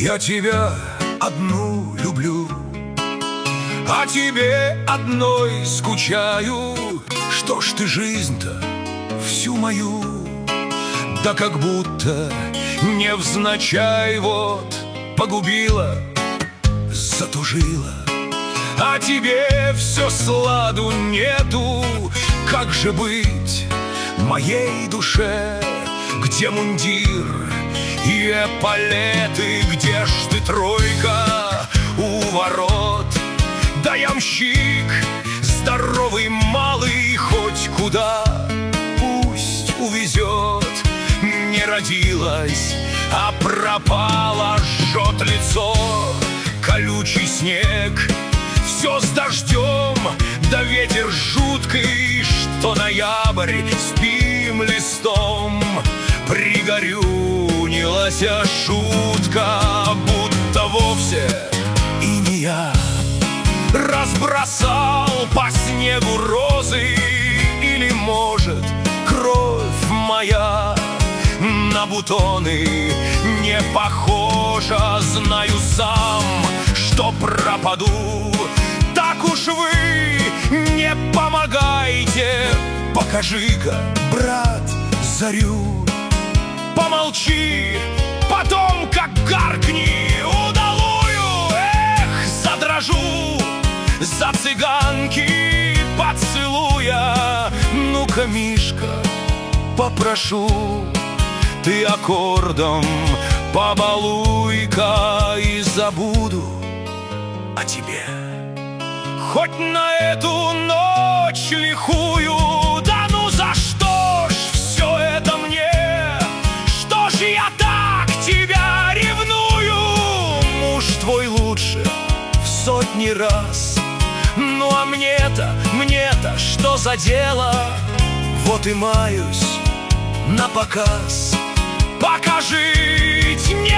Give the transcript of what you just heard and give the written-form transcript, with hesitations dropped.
Я тебя одну люблю, о тебе одной скучаю. Что ж ты жизнь-то всю мою, да как будто невзначай вот погубила, затужила. А тебе все сладу нету, как же быть моей душе? Где мундир и эполеты, где ж ты тройка у ворот? Да ямщик, здоровый малый, хоть куда пусть увезет. Не родилась, а пропала, жжет лицо колючий снег. Все с дождем, да ветер жуткий, что ноябрь спим листом. Пригорюнилась шутка, будто вовсе и не я разбросал по снегу розы. Или, может, кровь моя на бутоны не похожа. Знаю сам, что пропаду. Так уж вы не помогайте, покажи-ка, брат, зарю. Помолчи, потом как гаркни удалую. Эх, задрожу за цыганки поцелуя. Ну-ка, Мишка, попрошу, ты аккордом побалуй-ка, и забуду о тебе. Хоть на эту ночь лихую. Да ну за что ж все это мне? Что ж я так тебя ревную? Муж твой лучше в сотни раз. Ну а мне-то что за дело? Вот и маюсь на показ. Пока жить не